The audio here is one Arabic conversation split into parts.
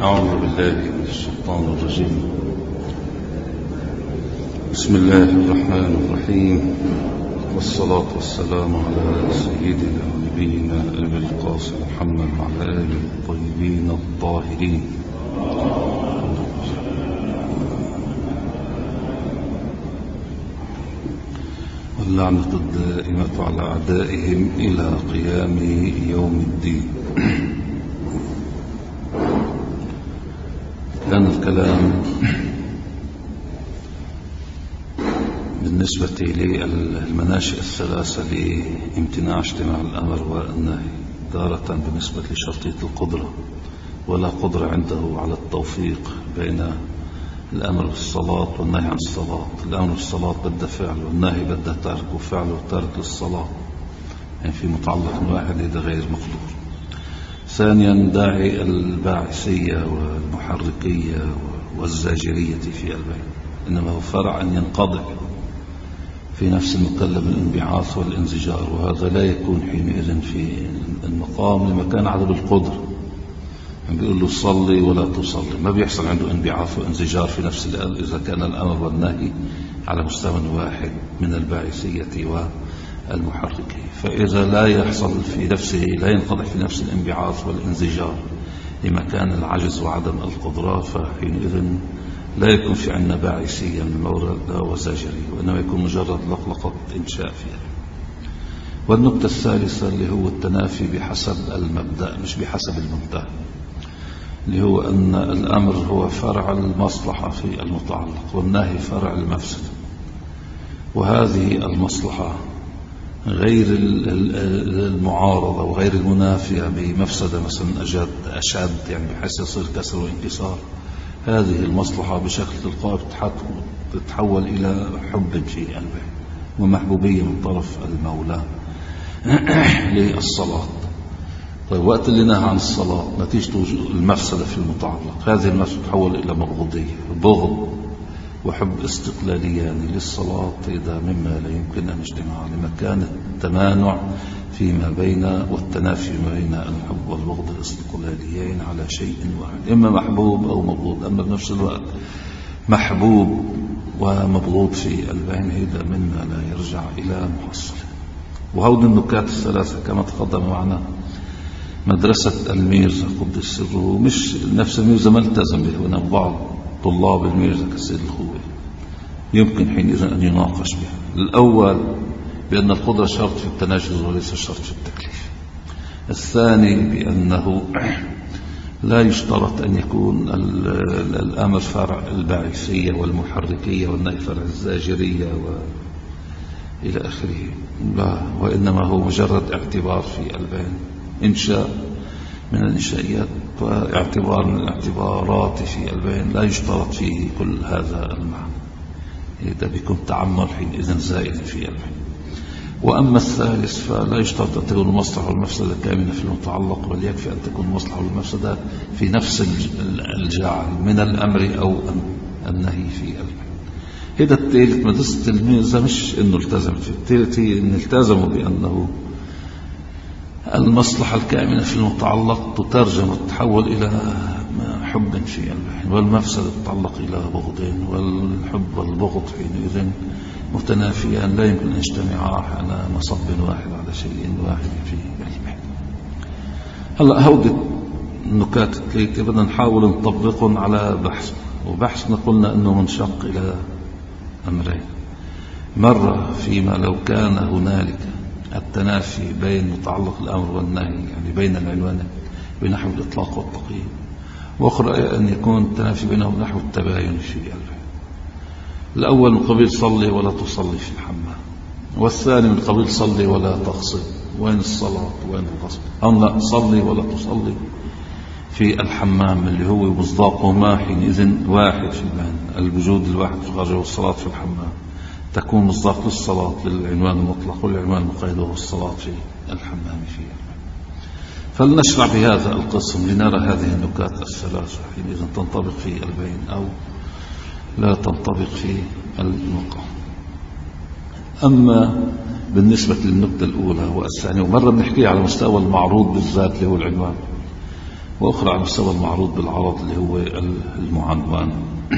أعوذ بالله من الشيطان الرجيم. بسم الله الرحمن الرحيم، والصلاة والسلام على سيدنا ونبينا أبي القاسم محمد وعلى آله الطيبين الطاهرين. واللعنة الدائمة على أعدائهم إلى قيام يوم الدين. كان الكلام بالنسبة للمناشئ الثلاثة لامتناع اجتماع الأمر والنهي، تارة بالنسبة لشرطية القدرة، ولا قدرة عنده على التوفيق بين الأمر بالصلاة والنهي عن الصلاة. الأمر بالصلاة بده فعل، والنهي بده ترك وفعل وترك للصلاة، يعني في متعلق واحد إذا غير مقدور. ثانيا داعي الباعثية والمحركية والزاجرية في البين، إنما هو فرع أن ينقضي في نفس المكلف الانبعاث والانزجار، وهذا لا يكون حينئذ في المقام لمكان عدم القدرة. يعني بيقول له صلي ولا تصلي، ما بيحصل عنده انبعاث وانزجار في نفس الآن إذا كان الأمر والنهي على مستوى واحد من الباعثية والمحركية. فإذا لا يحصل في نفسه، لا ينقضي في نفس الانبعاث والانزجار لمكان العجز وعدم القدرة، فحينئذ لا يكون في عنا باعثية من المورد وزاجرية، وإنما يكون مجرد لقلقة إنشاء فيها. والنقطة الثالثة اللي هو التنافي بحسب المبدأ مش بحسب المنتهى، اللي هو أن الأمر هو فرع المصلحة في المتعلق، والنهي فرع المفسدة، وهذه المصلحة غير المعارضة وغير المنافية بمفسدة مثلا أشد، يعني بحيث يصير كسر وانكسار. هذه المصلحة بشكل تلقائي تتحول إلى حب في قلبه ومحبوبية من طرف المولى للصلاة. طيب وقت اللي نهى عن الصلاة نتيجة المفسدة في المتعلق، هذه المفسدة تتحول إلى مبغضية، بغض وحب استقلاليان للصلاة، إذا مما لا يمكن أن يجتمع لمكان التمانع فيما بين والتنافي بين الحب والبغض الاستقلاليين على شيء واحد، إما محبوب أو مبغوض. أما بنفس الوقت محبوب ومبغوض في البين، إذا مما لا يرجع إلى محصل. وهذه النكات الثلاثة كما تقدم معنا مدرسة الميرزا قدس سره، مش نفس الميرزا ما التزم به، وإنما بعض طلاب الميرزا كالسيد الخوي يمكن حينئذ أن يناقش بها. الأول بأن القدرة شرط في التناجز وليس شرط في التكليف. الثاني بأنه لا يشترط أن يكون الأمر فرع الباعثية والمحركية والنهي فرع الزاجرية إلى آخره، لا، وإنما هو مجرد اعتبار في البين، إنشاء من الإنشائيات واعتبار من الاعتبارات في البين، لا يشترط فيه كل هذا المعنى. إذا بيكون تعمل حينئذ زائد في البين. وأما الثالث فلا يشترط أن تكون المصلحة والمفسدة كامنة في المتعلق، بل يكفي أن تكون المصلحة والمفسدة في نفس الجاعل من الأمر أو النهي في البين. هذا الثالث مدرسة الميرزا مش إنه التزم في الثالث، هي إن التزموا بأنه المصلحة الكامنة في المتعلق تترجم وتتحول إلى حب في البين، والمفسدة تتعلق إلى بغضين، والحب والبغض حينئذ متنافيان لا يمكن أن يجتمعا على مصب واحد على شيء واحد في البين. هلأ هودي النكات الثلاثة بدنا نحاول نطبقهم على بحث، وبحثنا قلنا أنه منشق إلى أمرين. مرة فيما لو كان هنالك التنافي بين متعلق الأمر والنهي، يعني بين العنوانين بنحو الإطلاق والتقييد، وأخرى أن يكون التنافي بينهم نحو التباين في البين. الأول من قبيل صلي ولا تصلي في الحمام، والثاني من قبيل صلي ولا تغصب. وين الصلاة وين الغصب؟ أما صلي ولا تصلي في الحمام اللي هو مصداقهما حينئذ واحد في البين، الوجود الواحد في الخارج والصلاة في الحمام تكون مصداق للصلاة للعنوان المطلق، والعنوان المقيد وهو الصلاة في الحمام في البين. فلنشرع بهذا القسم لنرى هذه النكات الثلاثة حينئذ تنطبق في البين أو لا تنطبق في المقام. أما بالنسبة للنقطة الأولى والثانية، ومرة بنحكيها على مستوى المعروض بالذات اللي هو العنوان، وأخرى على مستوى المعروض بالعرض اللي هو المعنون.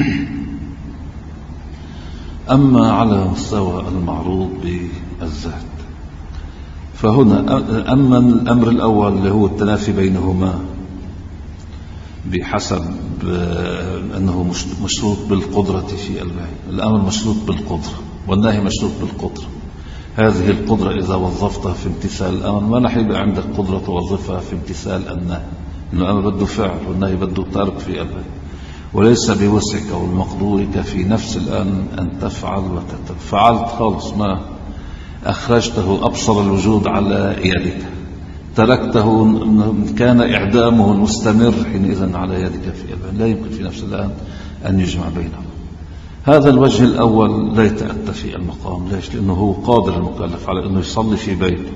أما على مستوى المعروض بالذات فهنا أما الأمر الأول اللي هو التنافي بينهما بحسب أنه مشروط بالقدرة في البيع، الأمر مشروط بالقدرة والنهي مشروط بالقدرة. هذه القدرة إذا وظفتها في امتثال الأمر ما رح يبقى عندك قدرة توظفها في امتثال النهي، لأن الأمر بده فعل والنهي بده ترك في البيع. وليس بوسعك وبمقدورك في نفس الآن أن تفعل وتترك. فعلت خالص، ما أخرجته أبصر الوجود على يدك، تركته كان إعدامه المستمر حينئذ على يدك في البيع، لا يمكن في نفس الآن أن يجمع بينهم. هذا الوجه الأول لا يتأتى في المقام. ليش؟ لأنه هو قادر المكلف على أنه يصلي في بيته،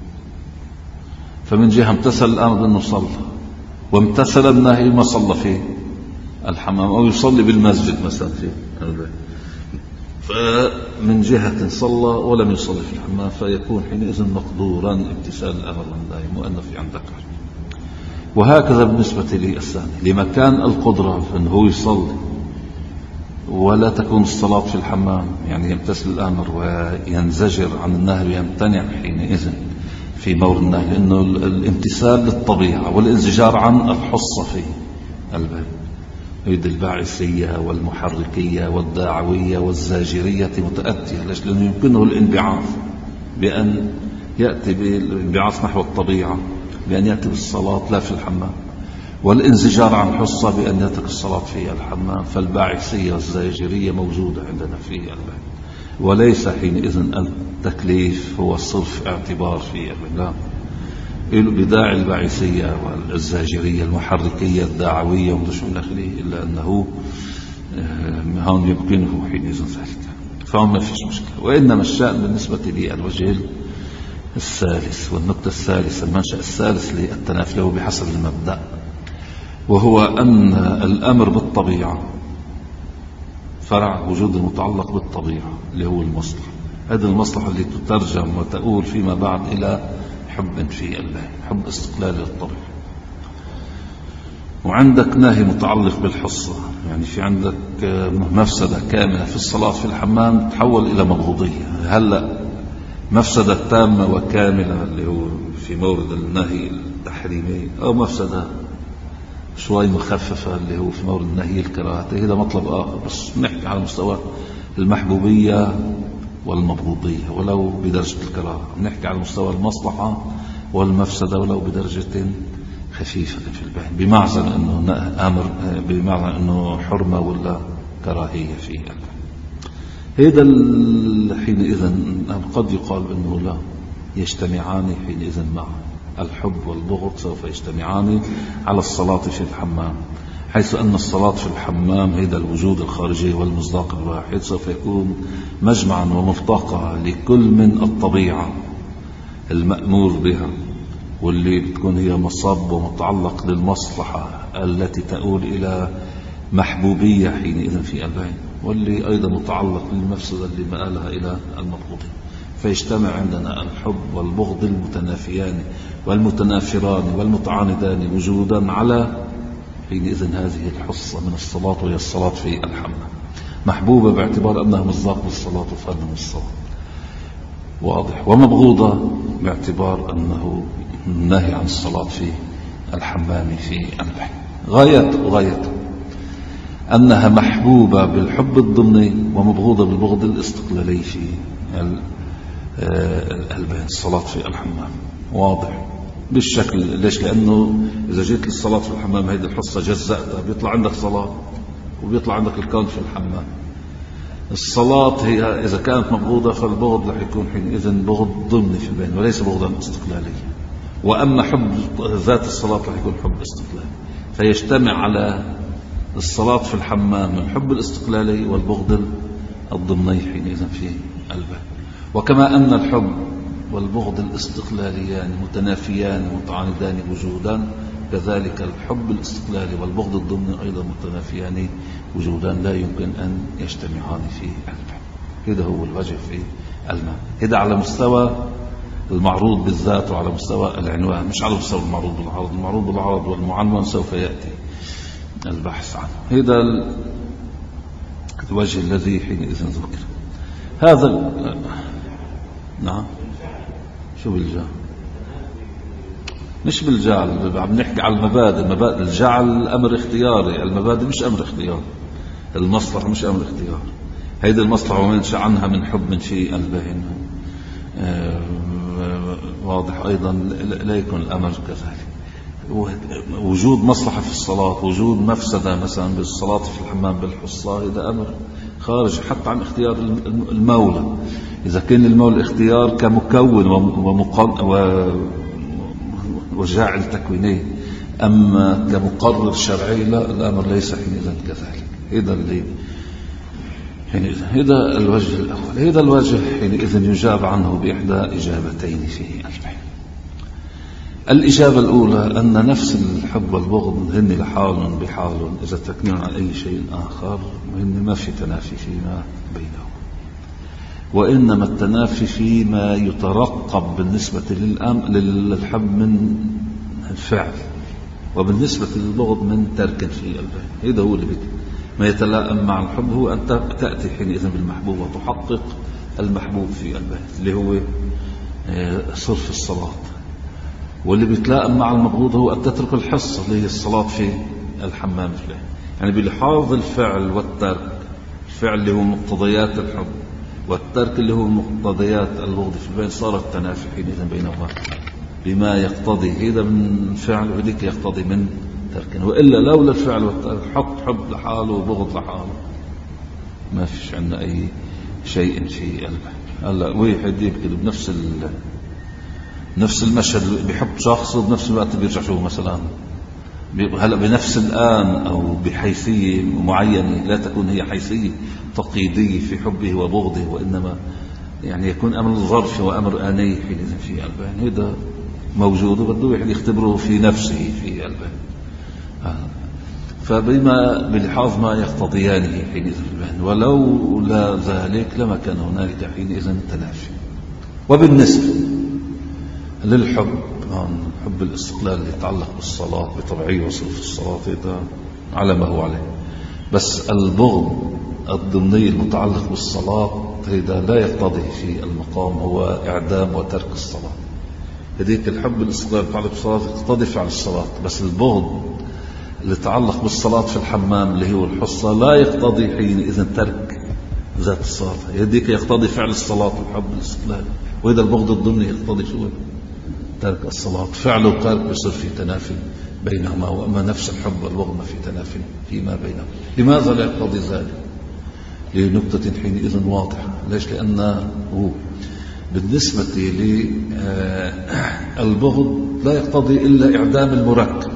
فمن جهة امتثل الأمر بأنه صلى، وامتثل النهي ما صلى في الحمام أو يصلي بالمسجد مثلا في البيت، فمن جهة صلى ولم يصلي في الحمام فيكون حينئذ مقدورا امتثال الأمر والنهي مؤنث عندك. وهكذا بالنسبة لي الثاني، لمكان القدرة أنه يصلي ولا تكون الصلاة في الحمام، يعني يمتثل الأمر وينزجر عن النهي ويمتنع حينئذ في مورد النهي، لأنه الامتثال للطبيعة والانزجار عن الحصة في الباب. يد الباعثية والمحركية والداعوية والزاجرية متأتية. ليش؟ لأنه يمكنه الانبعاث بأن يأتي بالانبعاث نحو الطبيعة بأن يأتي بالصلاة لا في الحمام، والانزجار عن حصة بأن يترك الصلاة في الحمام. فالباعثية والزاجرية موجودة عندنا في الباب، وليس حينئذ التكليف هو صرف اعتبار في الباب، بداعي الباعثية والزاجرية المحركية الداعوية ومش من آخره، إلا أنه هون يمكنه حينئذ ذلك، فهم ما فيش مشكلة. وإنما الشأن بالنسبة لي الوجه الثالث والنقطة الثالثة، المنشأ الثالث للتنافي له بحسب المبدأ، وهو أن الأمر بالطبيعة فرع وجود المتعلق بالطبيعة اللي هو المصلحة. هذه المصلحة اللي تترجم وتؤول فيما بعد إلى حب في الله، حب استقلال للطبيعة. وعندك نهي متعلق بالحصة، يعني في عندك مفسدة كاملة في الصلاة في الحمام تحول إلى مبغوضية. هلأ مفسدة تامة وكاملة اللي هو في مورد النهي التحريمي، أو مفسدة شوي مخففة اللي هو في مورد النهي الكراهة، هذا مطلب آخر. بس نحكي على مستوى المحبوبية والمبغوضية ولو بدرجة الكراهة، نحكي على مستوى المصلحة والمفسدة ولو بدرجة خفيفة في البيان، بمعنى أنه أمر، بمعنى أنه حرمة ولا كراهية في هذا حينئذ قد يقال أنه لا يجتمعان حينئذ معا. الحب والبغض سوف يجتمعان على الصلاة في الحمام، حيث أن الصلاة في الحمام هذا الوجود الخارجي والمصداق الواحد سوف يكون مجمعا وملتقى لكل من الطبيعة المأمور بها، واللي بتكون هي مصب ومتعلق للمصلحة التي تؤول إلى محبوبية حينئذ في البين، واللي أيضا متعلق للمفسدة اللي مآلها إلى المبغوضين. فيجتمع عندنا الحب والبغض المتنافيان والمتنافران والمتعاندان وجودا على حينئذ هذه الحصة من الصلاة، وهي الصلاة في الحمام، محبوبة باعتبار أنها مصداق للصلاة وفن الصلاة، واضح، ومبغوضة باعتبار أنه نهي عن الصلاة في الحمام في البحر. غايته أنها محبوبة بالحب الضمني ومبغوضة بالبغض الاستقلالي في الصلاة في الحمام، واضح بالشكل. ليش؟ لأنه إذا جيت للصلاة في الحمام هيدي الحصة جزأتها، بيطلع عندك صلاة وبيطلع عندك الكون في الحمام. الصلاة هي إذا كانت مبغوضة فالبغض رح يكون حينئذ بغض ضمني في البين وليس بغضا استقلاليا، وأما حب ذات الصلاة رح يكون حب استقلالي. فيجتمع على الصلاة في الحمام الحب الاستقلالي والبغض الضمني حينئذ في البين. وكما أن الحب والبغض الاستقلاليان متنافيان متعاندان وجودا، كذلك الحب الاستقلالي والبغض الضمني أيضا متنافيان وجودا، لا يمكن أن يجتمعان في البحر. هذا هو الوجه في الماء. هذا على مستوى المعروض بالذات وعلى مستوى العنوان، مش على مستوى المعروض بالعرض. المعروض بالعرض والمعنون سوف يأتي البحث عنه. هذا الوجه الذي حينئذ ذكر. هذا نعم. شو بالجعل؟ مش بالجعل، عم نحكي على المبادئ. الجعل أمر اختياري، المبادئ مش أمر اختياري. المصلحة مش أمر اختياري. هيدي المصلحة وما ينشأ عنها من حب من في قلبه واضح. أيضا لا يكون الأمر كذلك. وجود مصلحة في الصلاة، وجود مفسدة مثلا بالصلاة في الحمام بالحصة، هذا أمر خارج حتى عن اختيار المولى. إذا كان المولى اختيار كمكون وجاعل تكويني، أما كمقرر شرعي لا، الأمر ليس حينئذ كذلك. هذا الوجه الأول. هذا الوجه حينئذ يجاب عنه بإحدى إجابتين فيه البحث. الإجابة الأولى أن نفس الحب والبغض هن لحال بحال إذا تكمل عن أي شيء آخر، وهن ما في تنافي فيما بينهم، وإنما التنافي فيما يترقب بالنسبة للحب من الفعل، وبالنسبة للبغض من ترك في البين. هذا هو اللي ما يتلائم مع الحب هو أن تأتي حينئذ بالمحبوب وتحقق المحبوب في البين اللي هو صرف الصلاة، واللي بيتلائم مع المبغوض هو أن تترك الحصة اللي هي الصلاة في الحمام فيه. يعني بلحاظ الفعل والترك، الفعل اللي هو مقتضيات الحب والترك اللي هو مقتضيات البغض في البين، صار التنافي حينئذ بينهما بما يقتضي هذا من فعل وذيك يقتضي من ترك. وإلا لولا الفعل والترك، حط حب لحاله وبغض لحاله، ما فيش عندنا أي شيء في قلبه. هلا واحد يبكي بنفس المشهد بيحب شخص وبنفس الوقت بيرجع شو مثلا هلا بنفس الآن أو بحيثية معينة، لا تكون هي حيثية تقييدية في حبه وبغضه، وإنما يعني يكون أمر ظرفي وأمر آني حينئذ في قلبه. هذا موجود وبده واحد يختبره في نفسه في قلبه، فبما بلحاظ ما يقتضيانه حينئذ في البين، ولو لا ذلك لما كان هنالك حينئذ تنافي. وبالنسبة للحب، حب الاستقلال اللي يتعلق بالصلاة بطبيعية وصرف الصلاة، هذا على ما هو عليه. بس البغض الضمني المتعلق بالصلاة هذا لا يقتضي في المقام هو إعدام وترك الصلاة. هذيك الحب الاستقلال يتعلق بالصلاة يقتضي فعل الصلاة، بس البغض اللي يتعلق بالصلاة في الحمام اللي هو الحصة لا يقتضي حينئذ ترك ذات الصلاة. هذيك يقتضي فعل الصلاة والحب الاستقلال، وإذا البغض الضمني يقتضي شو؟ ترك الصلاة. فعل وترك بيصير في تنافي بينهما، وأما نفس الحب والبغض ما في تنافي فيما بينهما. لماذا لا يقتضي ذلك؟ لنقطة حينئذ واضحة. ليش؟ لأنه بالنسبة للبغض لا يقتضي إلا إعدام المركب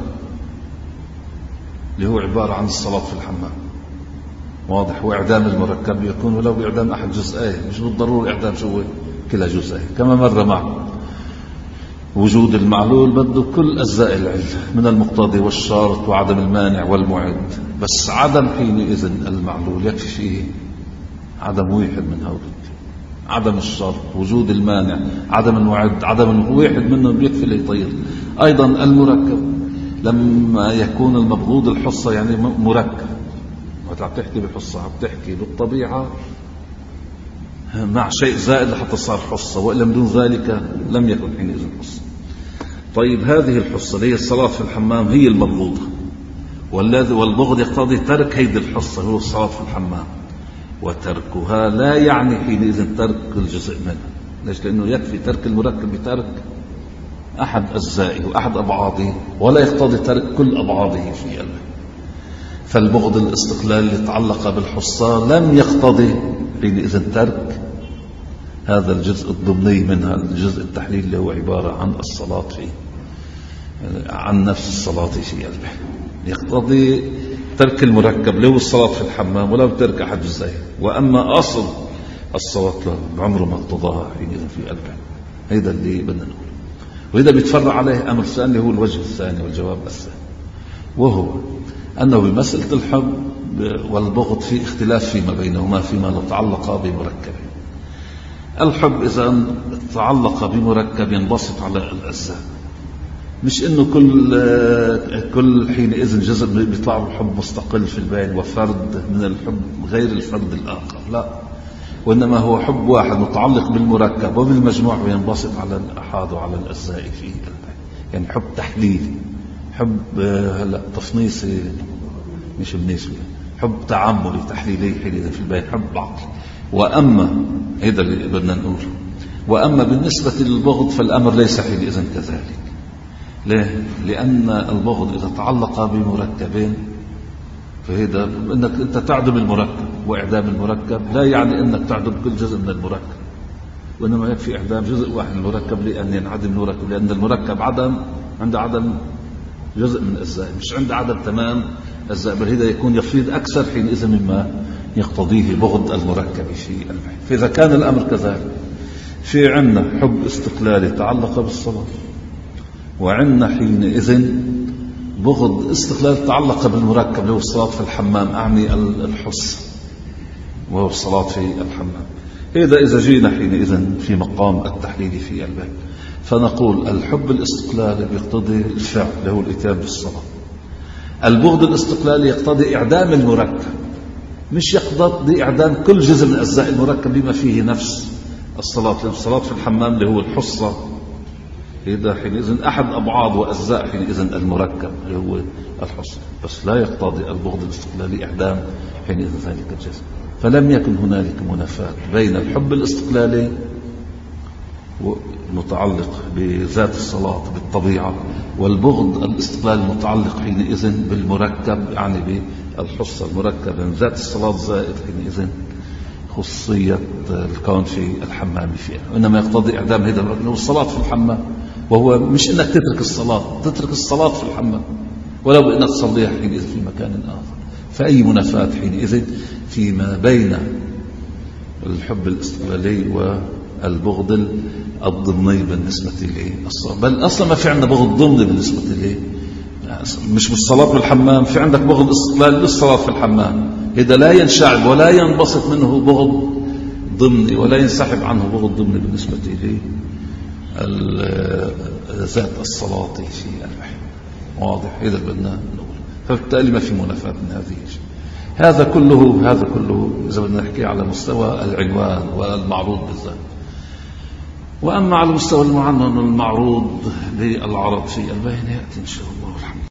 اللي هو عبارة عن الصلاة في الحمام، واضح. وإعدام المركب يكون ولو بإعدام أحد جزئين، مش بالضرورة إعدام شو كلا جزئين. كما مر معه وجود المعلول بده كل أجزاء العلة من المقتضي والشرط وعدم المانع والمعد، بس عدم حينئذ المعلول يكفي فيه عدم واحد من هؤلاء، عدم الشرط، وجود المانع، عدم المعد، عدم واحد منهم بيكفي ليطير. أيضا المركب لما يكون المبغوض الحصة يعني مركب، وانت عم تحكي بحصة عم تحكي بالطبيعة مع شيء زائد لحتى صار حصة، وإلا من دون ذلك لم يكن حينئذ حصة. طيب هذه الحصة اللي هي الصلاة في الحمام هي المبغوضة، والبغض يقتضي ترك هيدي الحصة هو الصلاة في الحمام، وتركها لا يعني حينئذ ترك الجزء منها. ليش؟ لأنه يكفي ترك المركب بترك أحد أجزائه وأحد أبعاضه، ولا يقتضي ترك كل أبعاضه في قلبه. فالبغض الاستقلال اللي يتعلق بالحصة لم يقتضي حينئذ ترك هذا الجزء الضمني منها، الجزء التحليل اللي هو عبارة عن الصلاة عن نفس الصلاة في قلبه. يقتضي ترك المركب اللي هو الصلاة في الحمام ولو ترك أحد جزئيه، وأما أصل الصلاة عمره ما اقتضاها حينئذ في قلبه. هذا اللي بدنا نقول. وإذا بيتفرع عليه أمر ثاني هو الوجه الثاني والجواب الثاني، وهو أنه بمسألة الحب والبغض في اختلاف فيما بينهما فيما يتعلق بمركبه. الحب إذا تعلق بمركب ينبسط على الأجزاء، مش إنه كل حينئذ جزء بيطلع الحب مستقل في البين وفرد من الحب غير الفرد الآخر، لا، وإنما هو حب واحد متعلق بالمركب وبالمجموع وينبسط على الأحاد وعلى الأجزاء في البين. يعني حب تحليلي، حب هلا تفنيصي مش بالنسبة، حب تعملي تحليلي حينئذ في البين، حب عقلي. وأما هذا اللي بدنا نقول، وأما بالنسبة للبغض فالأمر ليس حينئذ كذلك. ليه؟ لأن البغض إذا تعلق بمركبين فهذا أنك أنت تعدم المركب، وإعدام المركب لا يعني أنك تعدم كل جزء من المركب، وإنما يكفي إعدام جزء واحد من المركب لأن ينعدم المركب، لأن المركب عند عدم جزء من الأجزاء، مش عند عدم تمام الأجزاء، بل هذا يكون يفيض أكثر حينئذ مما يقتضيه بغض المركب في البين. فإذا كان الأمر كذلك، في عندنا حب استقلالي تعلق بالصلاة، وعندنا حينئذ بغض استقلال تعلق بالمركب اللي هو الصلاة في الحمام، أعني الحس وهو الصلاة في الحمام. إذا جينا حينئذ في مقام التحليل في البين فنقول الحب الاستقلالي يقتضي الفعل اللي هو الإتيان بالصلاة. البغض الاستقلالي يقتضي إعدام المركب، مش يقتضي إعدام كل جزء من أجزاء المركب بما فيه نفس الصلاة. الصلاة في الحمام اللي هو الحصة، إذا حينئذ أحد أبعاد وأجزاء حينئذ المركب اللي هو الحصة، بس لا يقتضي البغض الاستقلالي إعدام حينئذ ذلك الجزء. فلم يكن هنالك منافاة بين الحب الاستقلالي المتعلق بذات الصلاة بالطبيعة والبغض الاستقلالي المتعلق حينئذ بالمركب، يعني بالحصة المركب من ذات الصلاة زائد حينئذ خصوصية الكون في الحمام فيها، وإنما يقتضي إعدام هذا المركب والصلاة في الحمام، وهو مش إنك تترك الصلاة في الحمام ولو بأنك تصليها حينئذ في مكان آخر. فأي منافاة حينئذ فيما بين الحب الاستقلالي والبغض الضمني بالنسبة للصلاة، بل أصلا ما في عندنا بغض ضمني بالنسبة لي، مش بالصلاة في الحمام، في عندك بغض استقلال للصلاة في الحمام، هذا لا ينشعب ولا ينبسط منه بغض ضمني ولا ينسحب عنه بغض ضمني بالنسبة لي ذات الصلاة في البين. واضح؟ هذا بدنا نقول. فبالتالي ما في منافاة من هذه الشيء. هذا كله إذا بدنا نحكي على مستوى العنوان والمعروض بالذات. وأما على مستوى المعنون والمعروض بالعرض في البين يأتي إن شاء الله.